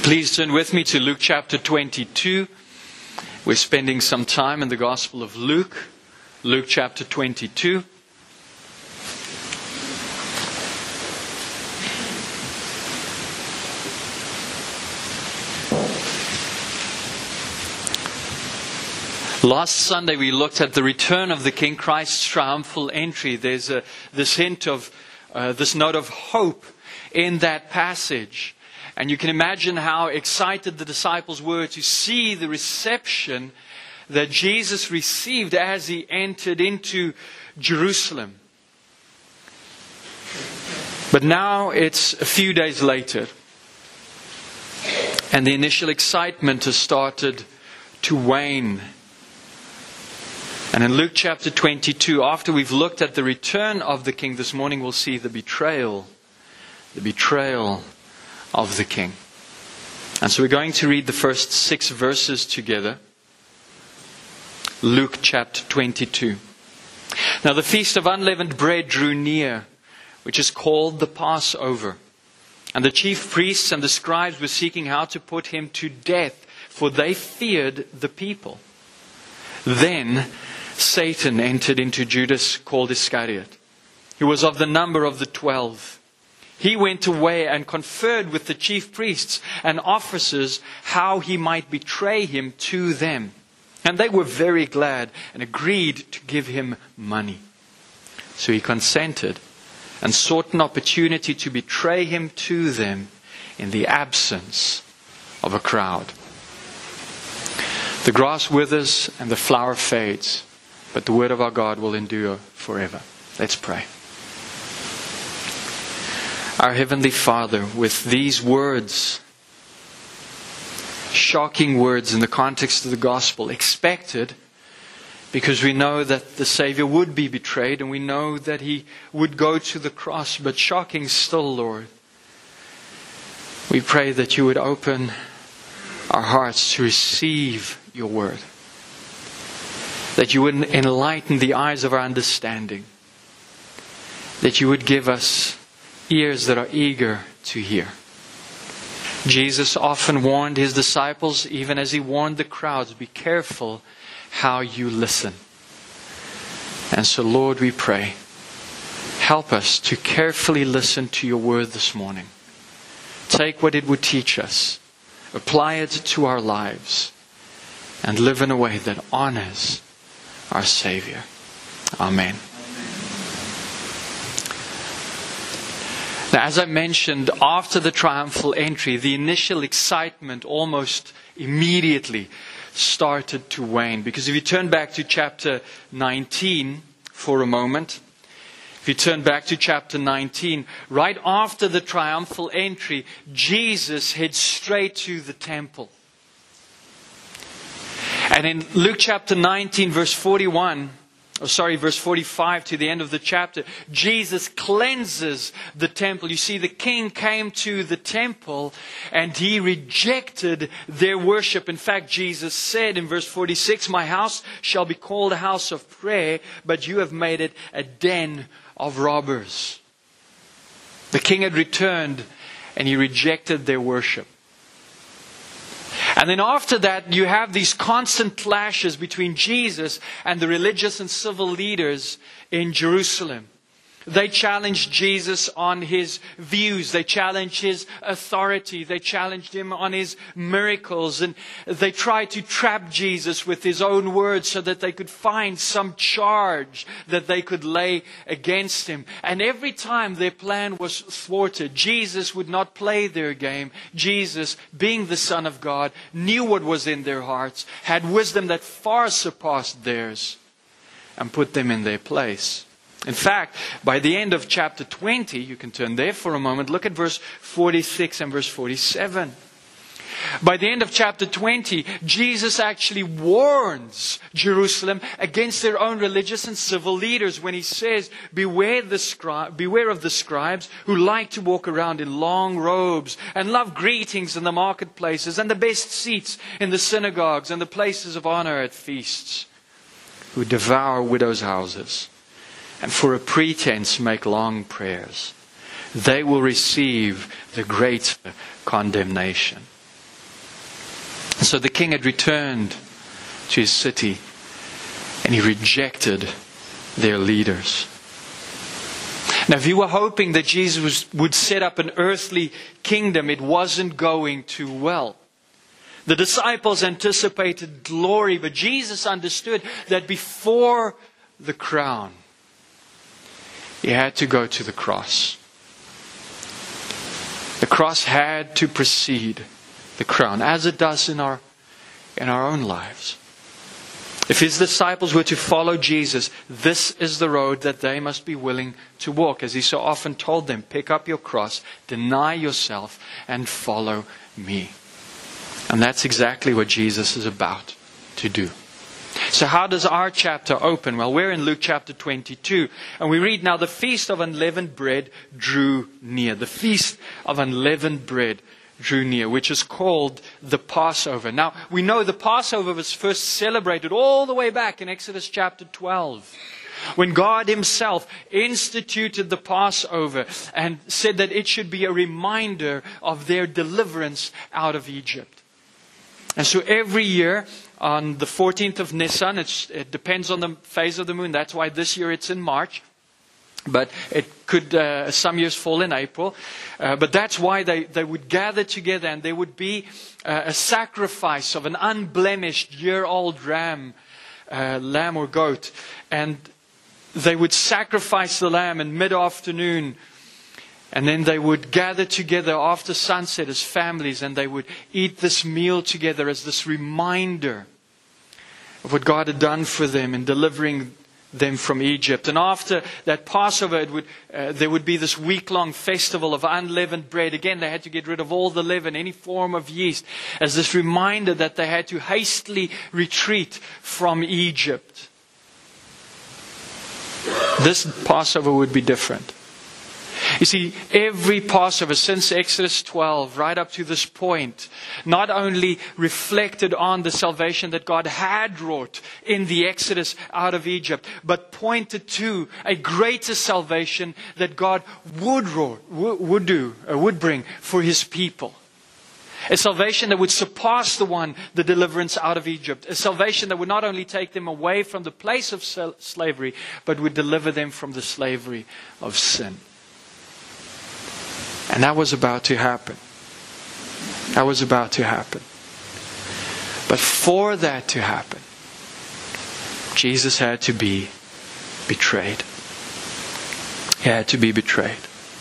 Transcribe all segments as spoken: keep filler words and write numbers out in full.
Please turn with me to Luke chapter twenty-two. We're spending some time in the Gospel of Luke. Luke chapter twenty-two. Last Sunday we looked at the return of the King, Christ's triumphal entry. There's a, this hint of, uh, this note of hope in that passage. And you can imagine how excited the disciples were to see the reception that Jesus received as He entered into Jerusalem. But now it's a few days later, and the initial excitement has started to wane. And in Luke chapter twenty-two, after we've looked at the return of the King this morning, we'll see the betrayal. The betrayal of the King. And so we're going to read the first six verses together. Luke chapter twenty-two. Now the feast of unleavened bread drew near, which is called the Passover. And the chief priests and the scribes were seeking how to put Him to death, for they feared the people. Then Satan entered into Judas, called Iscariot, who was of the number of the twelve. He went away and conferred with the chief priests and officers how he might betray Him to them. And they were very glad and agreed to give Him money. So he consented and sought an opportunity to betray Him to them in the absence of a crowd. The grass withers and the flower fades, but the word of our God will endure forever. Let's pray. Our Heavenly Father, with these words, shocking words in the context of the gospel, expected, because we know that the Savior would be betrayed and we know that He would go to the cross, but shocking still, Lord. We pray that You would open our hearts to receive Your word, that You would enlighten the eyes of our understanding, that You would give us ears that are eager to hear. Jesus often warned His disciples, even as He warned the crowds, be careful how you listen. And so, Lord, we pray, help us to carefully listen to Your word this morning. Take what it would teach us, apply it to our lives, and live in a way that honors our Savior. Amen. Now, as I mentioned, after the triumphal entry, the initial excitement almost immediately started to wane. Because if you turn back to chapter nineteen for a moment, if you turn back to chapter nineteen, right after the triumphal entry, Jesus heads straight to the temple. And in Luke chapter nineteen, verse forty-one, Oh, sorry, verse forty-five to the end of the chapter, Jesus cleanses the temple. You see, the King came to the temple and He rejected their worship. In fact, Jesus said in verse forty-six, my house shall be called a house of prayer, but you have made it a den of robbers. The King had returned and He rejected their worship. And then after that, you have these constant clashes between Jesus and the religious and civil leaders in Jerusalem. They challenged Jesus on His views. They challenged His authority. They challenged Him on His miracles. And they tried to trap Jesus with His own words so that they could find some charge that they could lay against Him. And every time their plan was thwarted, Jesus would not play their game. Jesus, being the Son of God, knew what was in their hearts, had wisdom that far surpassed theirs, and put them in their place. In fact, by the end of chapter twenty, you can turn there for a moment, look at verse forty-six and verse forty-seven. By the end of chapter twenty, Jesus actually warns Jerusalem against their own religious and civil leaders when He says, beware, the scri- beware of the scribes who like to walk around in long robes and love greetings in the marketplaces and the best seats in the synagogues and the places of honor at feasts, who devour widows' houses and for a pretense make long prayers. They will receive the greater condemnation. So the king had returned to his city, and he rejected their leaders. Now, if you were hoping that Jesus would set up an earthly kingdom, it wasn't going too well. The disciples anticipated glory, but Jesus understood that before the crown, he had to go to the cross. The cross had to precede the crown, as it does in our, in our own lives. If his disciples were to follow Jesus, this is the road that they must be willing to walk. As he so often told them, pick up your cross, deny yourself, and follow me. And that's exactly what Jesus is about to do. So how does our chapter open? Well, we're in Luke chapter twenty-two. And we read, now the feast of unleavened bread drew near. The feast of unleavened bread drew near, which is called the Passover. Now, we know the Passover was first celebrated all the way back in Exodus chapter twelve, when God himself instituted the Passover and said that it should be a reminder of their deliverance out of Egypt. And so every year on the fourteenth of Nisan, it's, it depends on the phase of the moon. That's why this year it's in March. But it could uh, some years fall in April. Uh, but that's why they, they would gather together, and there would be uh, a sacrifice of an unblemished year-old ram, uh, lamb or goat. And they would sacrifice the lamb in mid-afternoon. And then they would gather together after sunset as families, and they would eat this meal together as this reminder of what God had done for them in delivering them from Egypt. And after that Passover, it would, uh, there would be this week-long festival of unleavened bread. Again, they had to get rid of all the leaven, any form of yeast, as this reminder that they had to hastily retreat from Egypt. This Passover would be different. You see, every Passover since Exodus twelve, right up to this point, not only reflected on the salvation that God had wrought in the Exodus out of Egypt, but pointed to a greater salvation that God would wrought, would do, or would bring for his people. A salvation that would surpass the one, the deliverance out of Egypt. A salvation that would not only take them away from the place of slavery, but would deliver them from the slavery of sin. And that was about to happen. That was about to happen. But for that to happen, Jesus had to be betrayed. He had to be betrayed.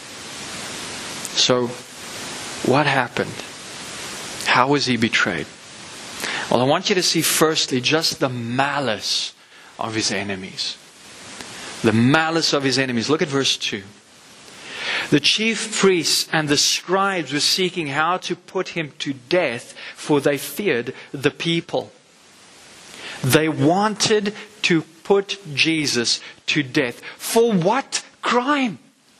So, what happened? How was he betrayed? Well, I want you to see firstly just the malice of his enemies. The malice of his enemies. Look at verse two. The chief priests and the scribes were seeking how to put him to death, for they feared the people. They wanted to put Jesus to death. For what crime?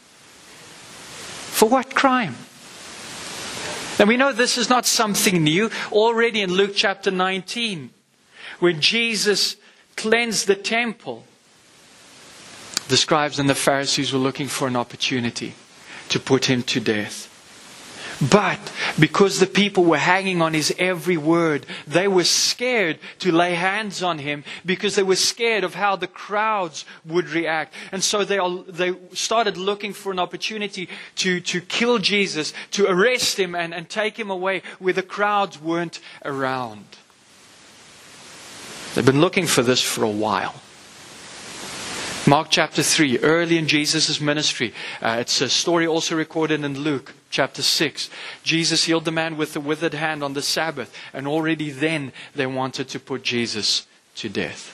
For what crime? And we know this is not something new. Already in Luke chapter nineteen, when Jesus cleansed the temple, the scribes and the Pharisees were looking for an opportunity to put him to death. But because the people were hanging on his every word, they were scared to lay hands on him because they were scared of how the crowds would react. And so they all, they started looking for an opportunity to, to kill Jesus, to arrest him and, and take him away where the crowds weren't around. They've been looking for this for a while. Mark chapter three, early in Jesus' ministry. Uh, it's a story also recorded in Luke chapter six. Jesus healed the man with the withered hand on the Sabbath. And already then they wanted to put Jesus to death.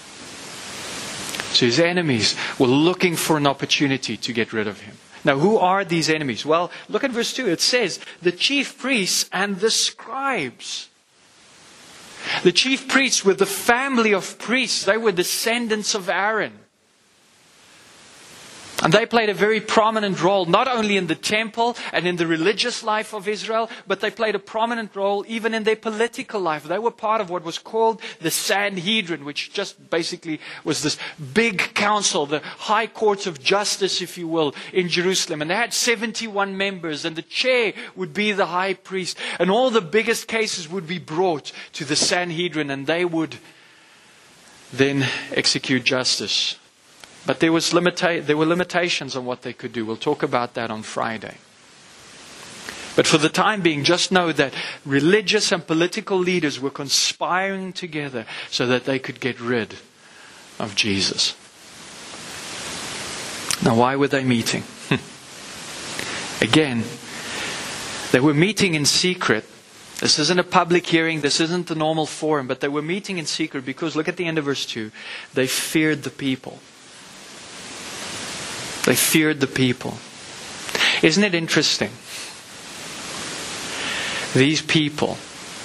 So his enemies were looking for an opportunity to get rid of him. Now, who are these enemies? Well, look at verse two. It says, the chief priests and the scribes. The chief priests were the family of priests. They were descendants of Aaron. And they played a very prominent role, not only in the temple and in the religious life of Israel, but they played a prominent role even in their political life. They were part of what was called the Sanhedrin, which just basically was this big council, the high courts of justice, if you will, in Jerusalem. And they had seventy-one members, and the chair would be the high priest. And all the biggest cases would be brought to the Sanhedrin, and they would then execute justice. But there was limita- there were limitations on what they could do. We'll talk about that on Friday. But for the time being, just know that religious and political leaders were conspiring together so that they could get rid of Jesus. Now, why were they meeting? Again, they were meeting in secret. This isn't a public hearing. This isn't the normal forum. But they were meeting in secret because, look at the end of verse two, they feared the people. They feared the people. Isn't it interesting? These people,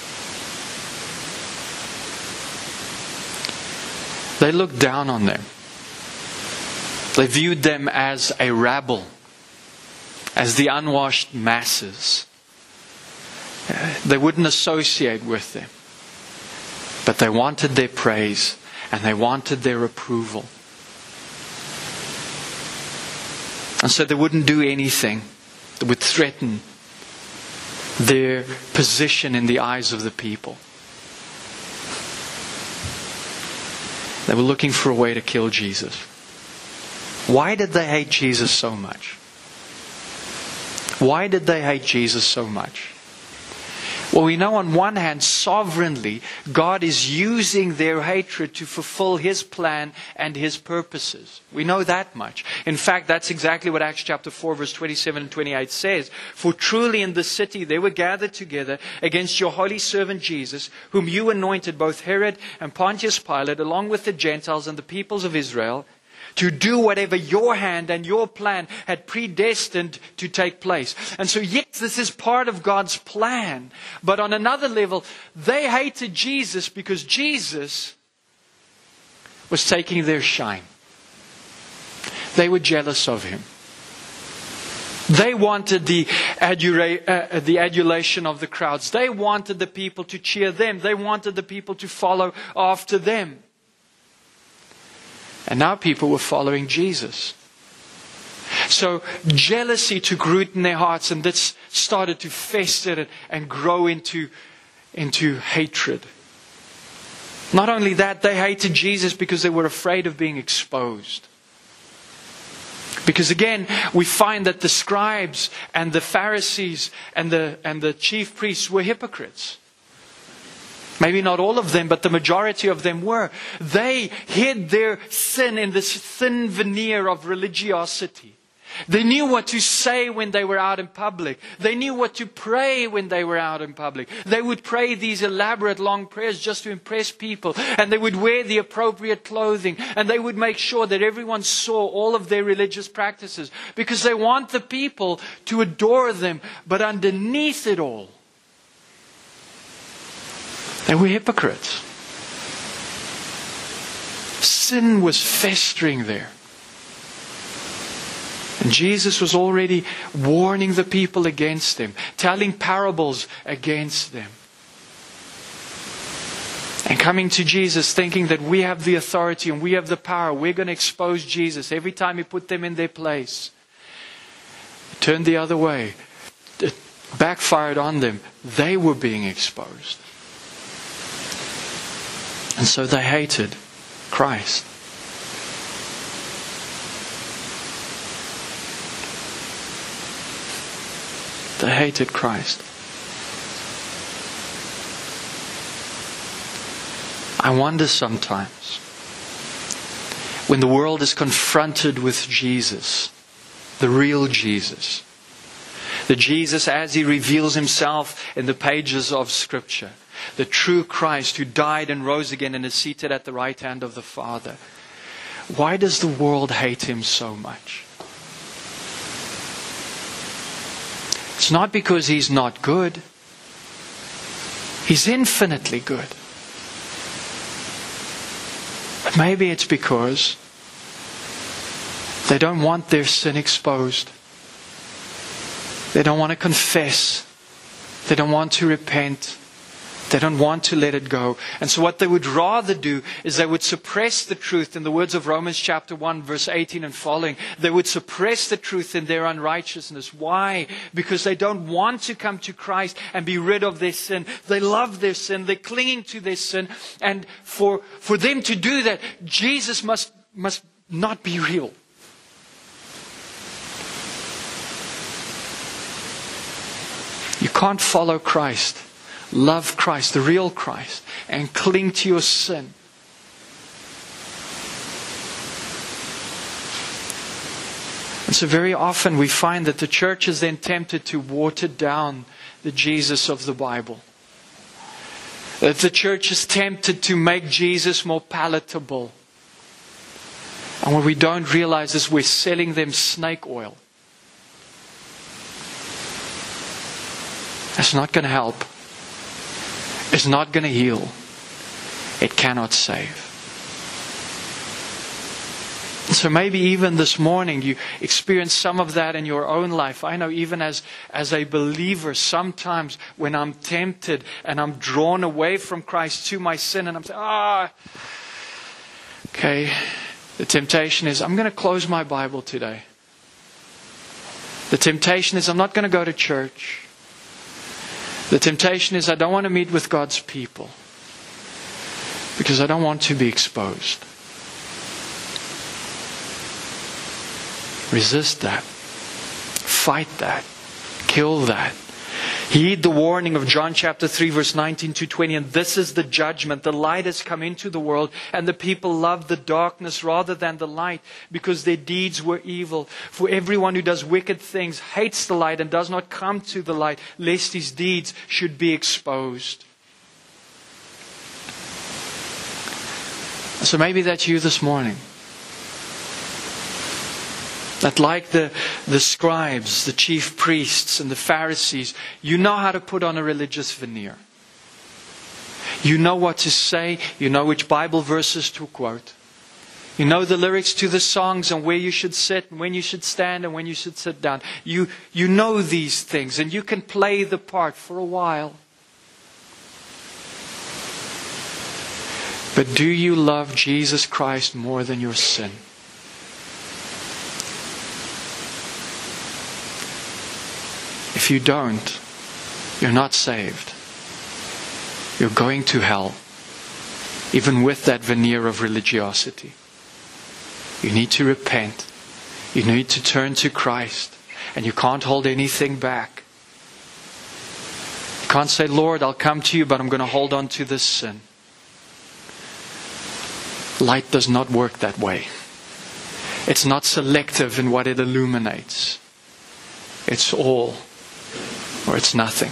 they looked down on them. They viewed them as a rabble, as the unwashed masses. They wouldn't associate with them. But they wanted their praise and they wanted their approval. And so they wouldn't do anything that would threaten their position in the eyes of the people. They were looking for a way to kill Jesus. Why did they hate Jesus so much? Why did they hate Jesus so much? Well, we know on one hand, sovereignly, God is using their hatred to fulfill His plan and His purposes. We know that much. In fact, that's exactly what Acts chapter four, verse twenty-seven and twenty-eight says. For truly in the city they were gathered together against your holy servant Jesus, whom you anointed, both Herod and Pontius Pilate, along with the Gentiles and the peoples of Israel, to do whatever your hand and your plan had predestined to take place. And so, yes, this is part of God's plan. But on another level, they hated Jesus because Jesus was taking their shine. They were jealous of Him. They wanted the, adula- uh, the adulation of the crowds. They wanted the people to cheer them. They wanted the people to follow after them. And now people were following Jesus. So jealousy took root in their hearts, and this started to fester and grow into, into hatred. Not only that, they hated Jesus because they were afraid of being exposed. Because again, we find that the scribes and the Pharisees and the, and the chief priests were hypocrites. Maybe not all of them, but the majority of them were. They hid their sin in this thin veneer of religiosity. They knew what to say when they were out in public. They knew what to pray when they were out in public. They would pray these elaborate long prayers just to impress people. And they would wear the appropriate clothing. And they would make sure that everyone saw all of their religious practices. Because they want the people to adore them. But underneath it all, they were hypocrites. Sin was festering there. And Jesus was already warning the people against them, telling parables against them. And coming to Jesus thinking that we have the authority and we have the power, we're going to expose Jesus every time He put them in their place. It turned the other way. It backfired on them. They were being exposed. And so they hated Christ. They hated Christ. I wonder sometimes, when the world is confronted with Jesus, the real Jesus, the Jesus as He reveals Himself in the pages of Scripture, the true Christ who died and rose again and is seated at the right hand of the Father. Why does the world hate Him so much? It's not because He's not good. He's infinitely good. But maybe it's because They don't want their sin exposed. They don't want to confess. They don't want to repent. They don't want to let it go. And so what they would rather do is they would suppress the truth. In the words of Romans chapter one, verse eighteen and following, they would suppress the truth in their unrighteousness. Why? Because they don't want to come to Christ and be rid of their sin. They love their sin. They're clinging to their sin. And for, for them to do that, Jesus must, must not be real. You can't follow Christ, love Christ, the real Christ, and cling to your sin. And so very often we find that the church is then tempted to water down the Jesus of the Bible. That the church is tempted to make Jesus more palatable. And what we don't realize is we're selling them snake oil. It's not going to help. It's not going to heal. It cannot save. So maybe even this morning you experience some of that in your own life. I know even as, as a believer, sometimes when I'm tempted and I'm drawn away from Christ to my sin and I'm saying, ah, okay, the temptation is I'm going to close my Bible today. The temptation is I'm not going to go to church. The temptation is I don't want to meet with God's people because I don't want to be exposed. Resist that. Fight that. Kill that. Heed the warning of John chapter three verse nineteen to twenty. And this is the judgment. The light has come into the world and the people love the darkness rather than the light because their deeds were evil. For everyone who does wicked things hates the light and does not come to the light lest his deeds should be exposed. So maybe that's you this morning. That like the, the scribes, the chief priests and the Pharisees, you know how to put on a religious veneer. You know what to say. You know which Bible verses to quote. You know the lyrics to the songs and where you should sit and when you should stand and when you should sit down. You, you know these things and you can play the part for a while. But do you love Jesus Christ more than your sin? If you don't, you're not saved. You're going to hell, even with that veneer of religiosity. You need to repent. You need to turn to Christ. And you can't hold anything back. You can't say, Lord, I'll come to you, but I'm going to hold on to this sin. Light does not work that way. It's not selective in what it illuminates. It's all or it's nothing.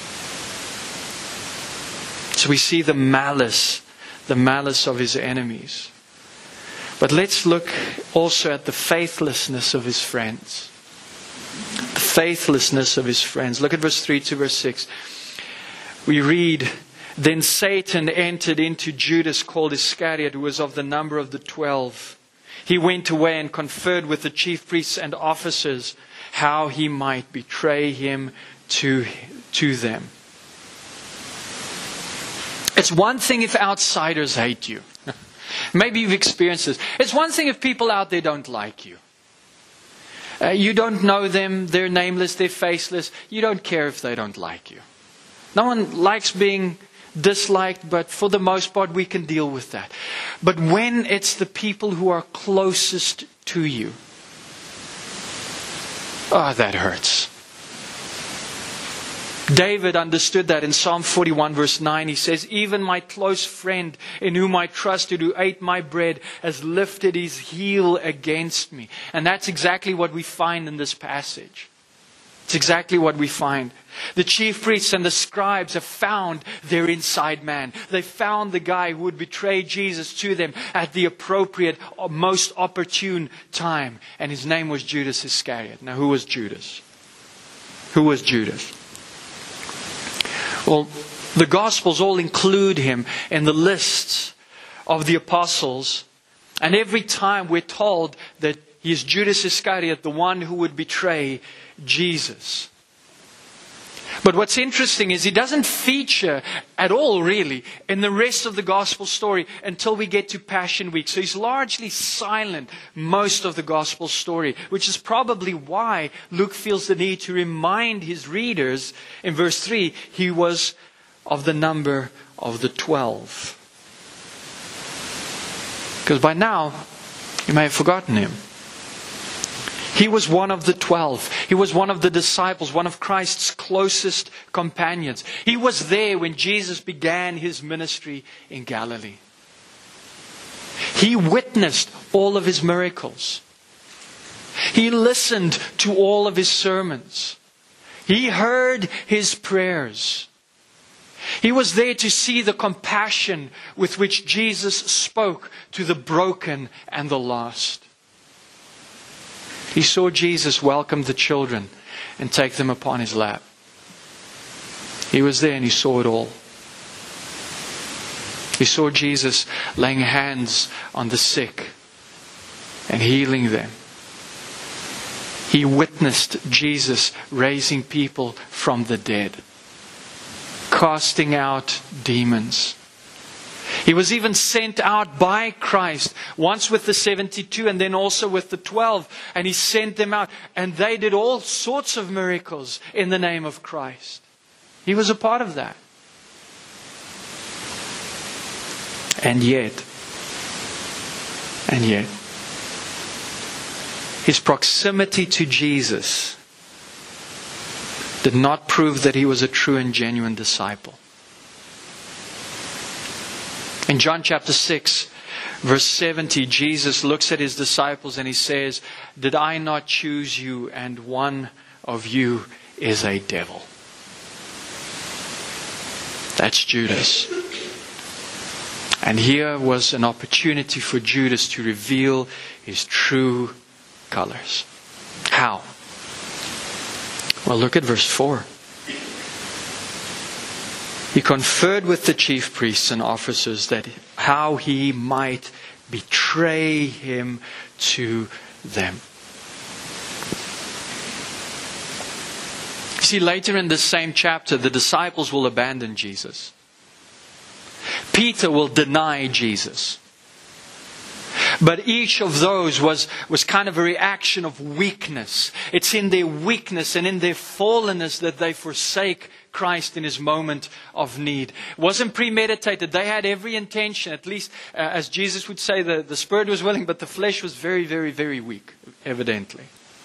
So we see the malice, the malice of his enemies. But let's look also at the faithlessness of his friends. The faithlessness of his friends. Look at verse three to verse six. We read, Then Satan entered into Judas called Iscariot, who was of the number of the twelve. He went away and conferred with the chief priests and officers how he might betray him to, to them. It's one thing if outsiders hate you. Maybe you've experienced this. It's one thing if people out there don't like you. Uh, you don't know them, they're nameless, they're faceless. You don't care if they don't like you. No one likes being disliked, but for the most part we can deal with that. But when it's the people who are closest to you, oh, that hurts. David understood that in Psalm forty-one verse nine. He says, Even my close friend in whom I trusted, who ate my bread, has lifted his heel against me. And that's exactly what we find in this passage. It's exactly what we find. The chief priests and the scribes have found their inside man. They found the guy who would betray Jesus to them at the appropriate, most opportune time. And his name was Judas Iscariot. Now, who was Judas? Who was Judas? Well, the Gospels all include him in the lists of the apostles. And every time we're told that he is Judas Iscariot, the one who would betray Jesus. But what's interesting is he doesn't feature at all, really, in the rest of the gospel story until we get to Passion Week. So he's largely silent most of the gospel story, which is probably why Luke feels the need to remind his readers in verse three, he was of the number of the twelve. Because by now, you may have forgotten him. He was one of the twelve. He was one of the disciples, one of Christ's closest companions. He was there when Jesus began his ministry in Galilee. He witnessed all of his miracles. He listened to all of his sermons. He heard his prayers. He was there to see the compassion with which Jesus spoke to the broken and the lost. He saw Jesus welcome the children and take them upon his lap. He was there and he saw it all. He saw Jesus laying hands on the sick and healing them. He witnessed Jesus raising people from the dead, casting out demons. He was even sent out by Christ, once with the seventy-two and then also with the twelve. And he sent them out and they did all sorts of miracles in the name of Christ. He was a part of that. And yet, and yet, his proximity to Jesus did not prove that he was a true and genuine disciple. In John chapter six, verse seventy, Jesus looks at his disciples and he says, "Did I not choose you, and one of you is a devil?" That's Judas. And here was an opportunity for Judas to reveal his true colors. How? Well, look at verse four. He conferred with the chief priests and officers that how he might betray him to them. See, later in this same chapter, the disciples will abandon Jesus. Peter will deny Jesus. But each of those was, was kind of a reaction of weakness. It's in their weakness and in their fallenness that they forsake Christ in his moment of need. It wasn't premeditated. They had every intention, at least uh, as Jesus would say, the, the spirit was willing, but the flesh was very, very, very weak, evidently.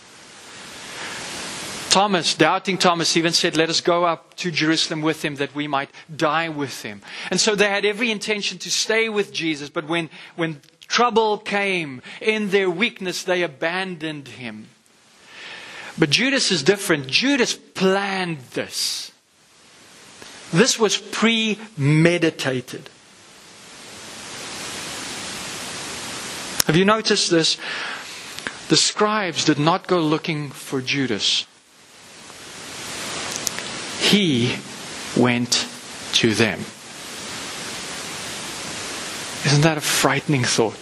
Thomas, doubting Thomas, even said, "Let us go up to Jerusalem with him that we might die with him." And so they had every intention to stay with Jesus, but when, when trouble came in their weakness, they abandoned him. But Judas is different. Judas planned this. This was premeditated. Have you noticed this? The scribes did not go looking for Judas. He went to them. Isn't that a frightening thought?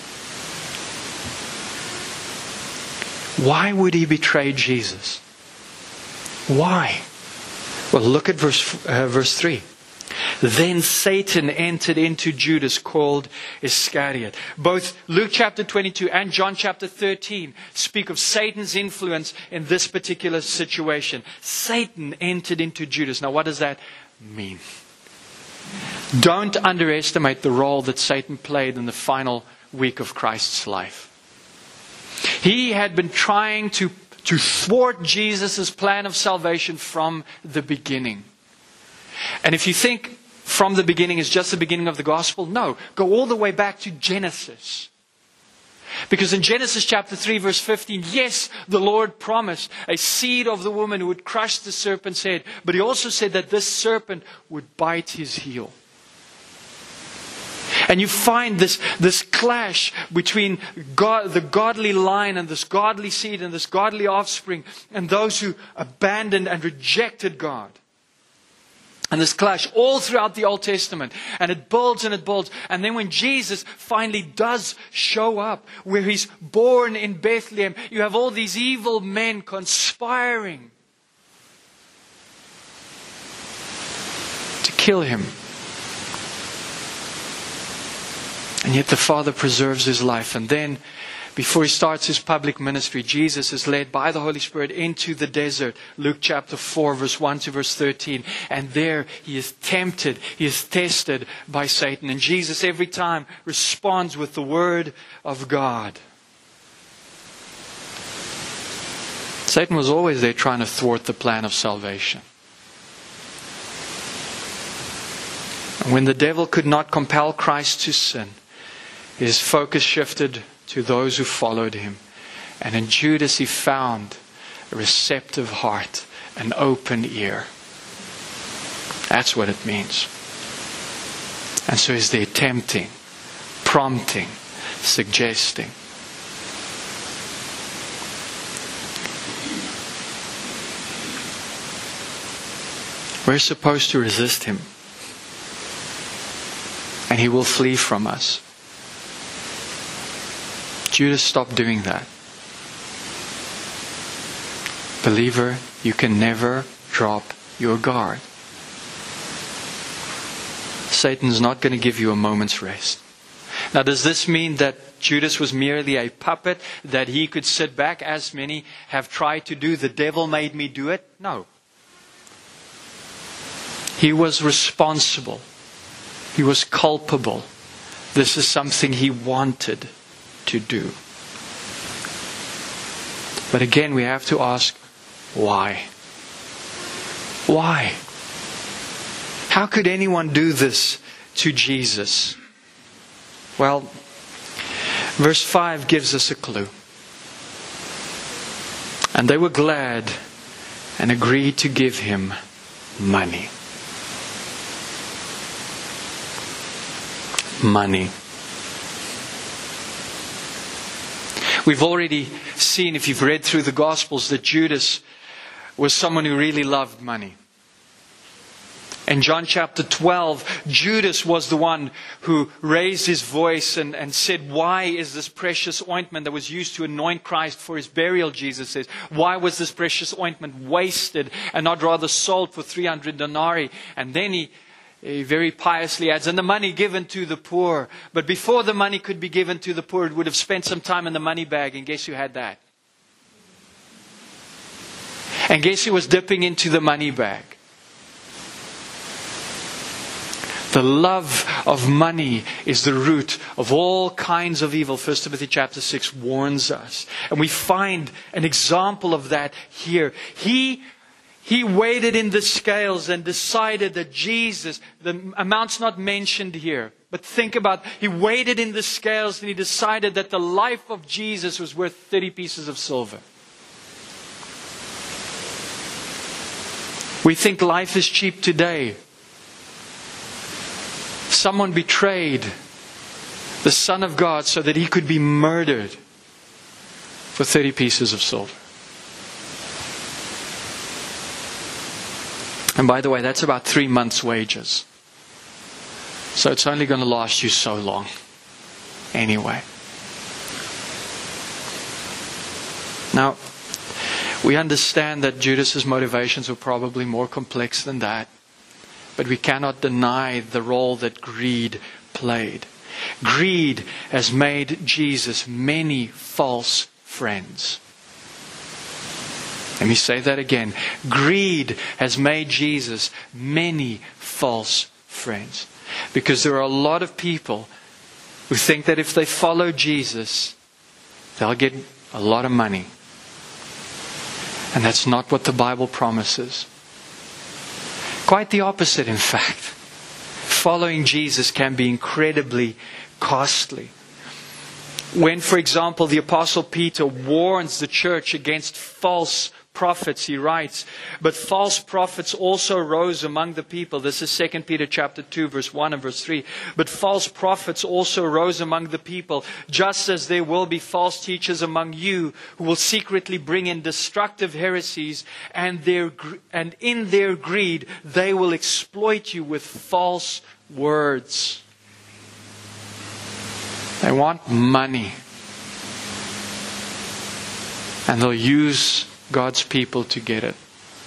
Why would he betray Jesus? Why? Well, look at verse uh, verse three. Then Satan entered into Judas, called Iscariot. Both Luke chapter twenty-two and John chapter thirteen speak of Satan's influence in this particular situation. Satan entered into Judas. Now, what does that mean? Don't underestimate the role that Satan played in the final week of Christ's life. He had been trying to, to thwart Jesus' plan of salvation from the beginning. And if you think from the beginning is just the beginning of the gospel, no. Go all the way back to Genesis. Because in Genesis chapter three verse fifteen, yes, the Lord promised a seed of the woman who would crush the serpent's head. But he also said that this serpent would bite his heel. And you find this, this clash between God, the godly line and this godly seed and this godly offspring and those who abandoned and rejected God. And this clash all throughout the Old Testament. And it builds and it builds. And then when Jesus finally does show up, where He's born in Bethlehem, you have all these evil men conspiring to kill Him. And yet the Father preserves His life. And then, before He starts His public ministry, Jesus is led by the Holy Spirit into the desert. Luke chapter four, verse one to verse thirteen. And there He is tempted, He is tested by Satan. And Jesus every time responds with the Word of God. Satan was always there trying to thwart the plan of salvation. And when the devil could not compel Christ to sin, his focus shifted to those who followed Him. And in Judas He found a receptive heart, an open ear. That's what it means. And so He's there tempting, prompting, suggesting. We're supposed to resist Him. And He will flee from us. Judas stopped doing that. Believer, you can never drop your guard. Satan's not going to give you a moment's rest. Now, does this mean that Judas was merely a puppet, that he could sit back, as many have tried to do? The devil made me do it? No. He was responsible. He was culpable. This is something he wanted to do. But again, we have to ask, why? Why? How could anyone do this to Jesus? Well, verse five gives us a clue. And they were glad and agreed to give Him money. Money. We've already seen, if you've read through the Gospels, that Judas was someone who really loved money. In John chapter twelve, Judas was the one who raised his voice and, and said, why is this precious ointment that was used to anoint Christ for His burial, Jesus says, why was this precious ointment wasted and not rather sold for three hundred denarii? And then he He very piously adds, and the money given to the poor. But before the money could be given to the poor, it would have spent some time in the money bag. And guess who had that? And guess who was dipping into the money bag? The love of money is the root of all kinds of evil. First Timothy chapter six warns us. And we find an example of that here. He He weighed in the scales and decided that Jesus, the amount's not mentioned here, but think about, he weighed in the scales and he decided that the life of Jesus was worth thirty pieces of silver. We think life is cheap today. Someone betrayed the Son of God so that He could be murdered for thirty pieces of silver. And by the way, that's about three months' wages. So it's only going to last you so long. Anyway. Now, we understand that Judas's motivations were probably more complex than that. But we cannot deny the role that greed played. Greed has made Jesus many false friends. Let me say that again. Greed has made Jesus many false friends. Because there are a lot of people who think that if they follow Jesus, they'll get a lot of money. And that's not what the Bible promises. Quite the opposite, in fact. Following Jesus can be incredibly costly. When, for example, the Apostle Peter warns the church against false prophets, he writes, but false prophets also rose among the people. This is Second Peter chapter two, verse one and verse three. But false prophets also rose among the people, just as there will be false teachers among you who will secretly bring in destructive heresies, and their and in their greed they will exploit you with false words. They want money. And they'll use God's people to get it.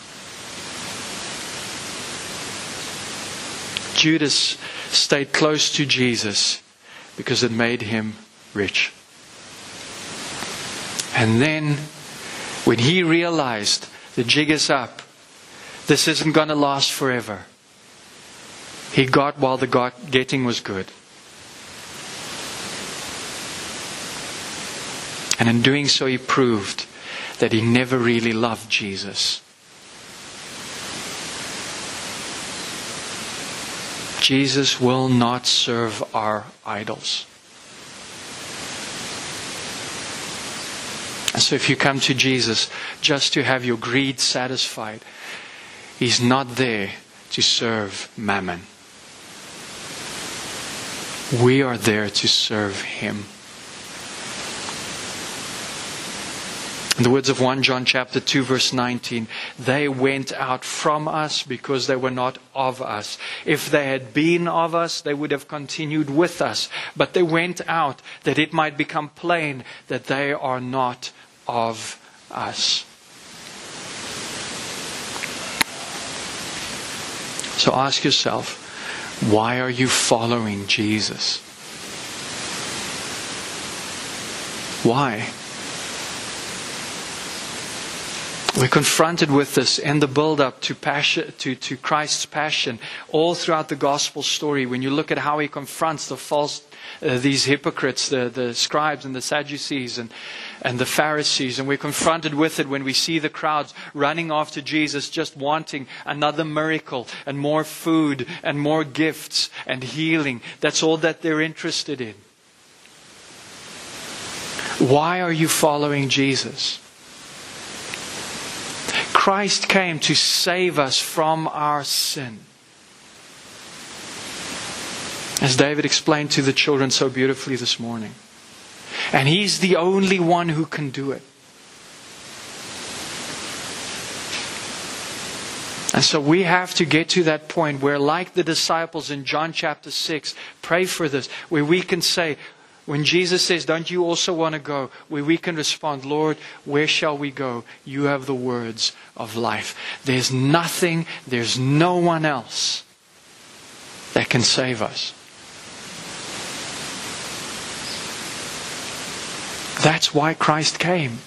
Judas stayed close to Jesus because it made him rich. And then, when he realized the jig is up, this isn't going to last forever, he got while the got, getting was good. And in doing so, he proved that he never really loved Jesus. Jesus will not serve our idols. And so if you come to Jesus just to have your greed satisfied, He's not there to serve mammon. We are there to serve Him. In the words of First John chapter two, verse nineteen, they went out from us because they were not of us. If they had been of us, they would have continued with us. But they went out that it might become plain that they are not of us. So ask yourself, why are you following Jesus? Why? We're confronted with this in the build-up to, passion, to, to Christ's passion all throughout the gospel story. When you look at how He confronts the false, uh, these hypocrites, the, the scribes and the Sadducees and, and the Pharisees. And we're confronted with it when we see the crowds running after Jesus, just wanting another miracle and more food and more gifts and healing. That's all that they're interested in. Why are you following Jesus? Christ came to save us from our sin. As David explained to the children so beautifully this morning. And He's the only one who can do it. And so we have to get to that point where, like the disciples in John chapter six, pray for this, where we can say, when Jesus says, don't you also want to go? Where we can respond, Lord, where shall we go? You have the words of life. There's nothing, there's no one else that can save us. That's why Christ came.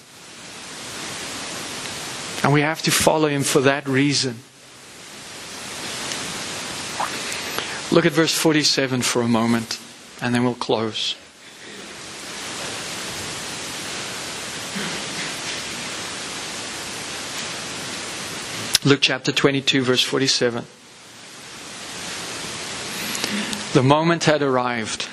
And we have to follow Him for that reason. Look at verse forty-seven for a moment, and then we'll close. Luke chapter twenty-two, verse forty-seven. The moment had arrived.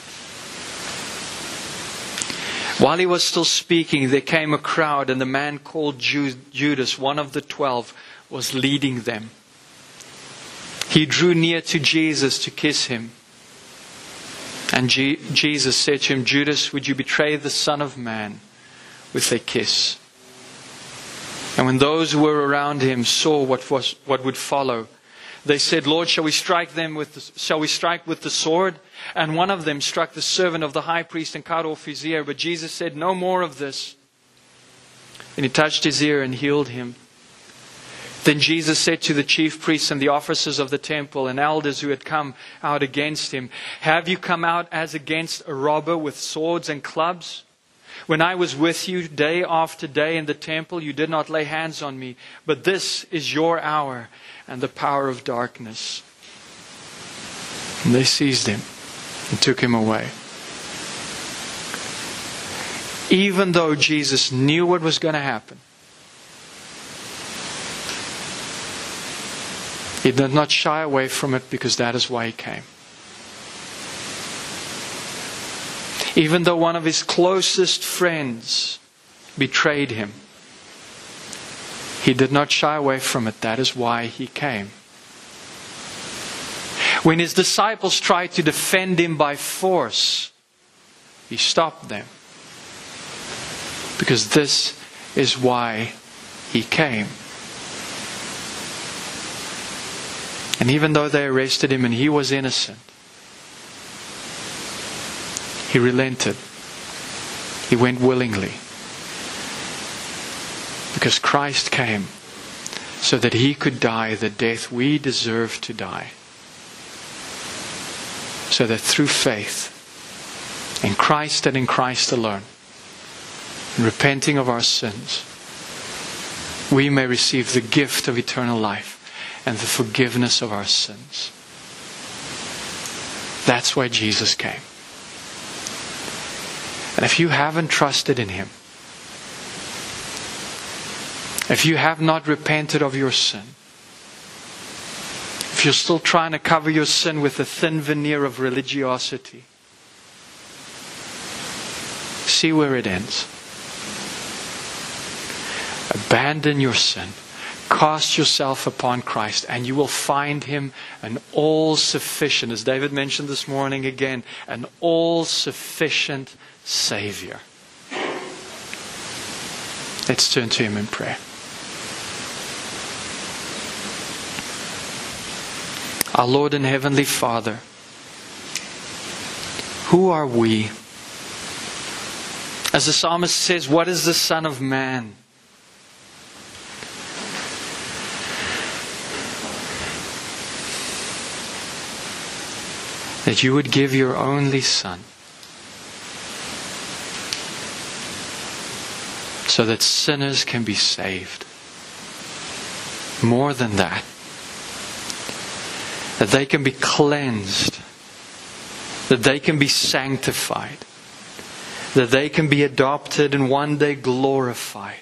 While He was still speaking, there came a crowd, and the man called Judas, one of the twelve, was leading them. He drew near to Jesus to kiss Him. And G- Jesus said to him, Judas, would you betray the Son of Man with a kiss? And when those who were around Him saw what was what would follow, they said, Lord, shall we strike them with the, shall we strike with the sword? And one of them struck the servant of the high priest and cut off his ear. But Jesus said, no more of this. And He touched his ear and healed him. Then Jesus said to the chief priests and the officers of the temple and elders who had come out against Him, have you come out as against a robber with swords and clubs? When I was with you day after day in the temple, you did not lay hands on me. But this is your hour and the power of darkness. And they seized Him and took Him away. Even though Jesus knew what was going to happen, He did not shy away from it, because that is why He came. Even though one of His closest friends betrayed Him, He did not shy away from it. That is why He came. When His disciples tried to defend Him by force, He stopped them. Because this is why He came. And even though they arrested Him and He was innocent, He relented. He went willingly. Because Christ came so that He could die the death we deserve to die. So that through faith in Christ and in Christ alone, in repenting of our sins, we may receive the gift of eternal life and the forgiveness of our sins. That's why Jesus came. And if you haven't trusted in Him, if you have not repented of your sin, if you're still trying to cover your sin with a thin veneer of religiosity, see where it ends. Abandon your sin. Cast yourself upon Christ and you will find Him an all-sufficient, as David mentioned this morning again, an all-sufficient Savior. Let's turn to Him in prayer. Our Lord and Heavenly Father, who are we? As the psalmist says, what is the Son of Man? That you would give your only Son so that sinners can be saved. More than that, that they can be cleansed, that they can be sanctified, that they can be adopted and one day glorified.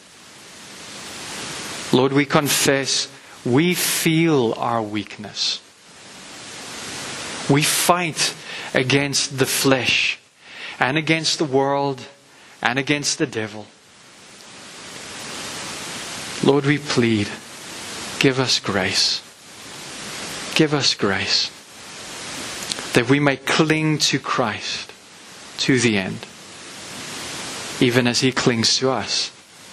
Lord, we confess we feel our weakness. We fight against the flesh and against the world and against the devil. Lord, we plead, give us grace. Give us grace that we may cling to Christ to the end, even as He clings to us.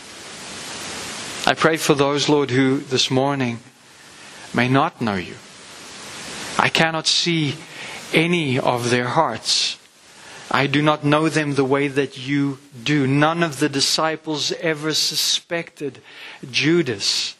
I pray for those, Lord, who this morning may not know You. I cannot see any of their hearts. I do not know them the way that You do. None of the disciples ever suspected Judas.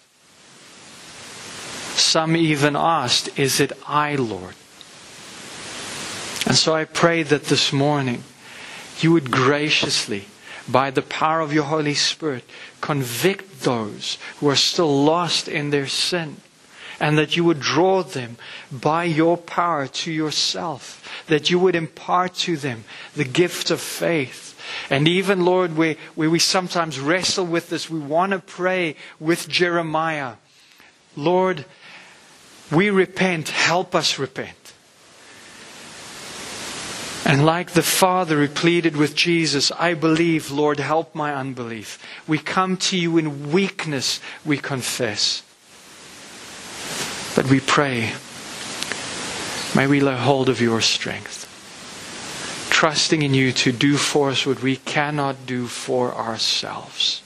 Some even asked, is it I, Lord? And so I pray that this morning You would graciously, by the power of Your Holy Spirit, convict those who are still lost in their sin. And that You would draw them by Your power to Yourself. That You would impart to them the gift of faith. And even, Lord, where, where we sometimes wrestle with this, we want to pray with Jeremiah. Lord, we repent. Help us repent. And like the Father who pleaded with Jesus, I believe, Lord, help my unbelief. We come to You in weakness, we confess. But we pray, may we lay hold of Your strength, trusting in You to do for us what we cannot do for ourselves.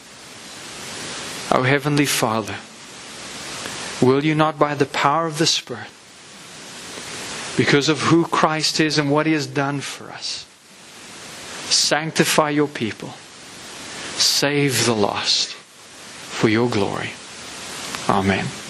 O Heavenly Father, will You not by the power of the Spirit, because of who Christ is and what He has done for us, sanctify Your people, save the lost for Your glory. Amen.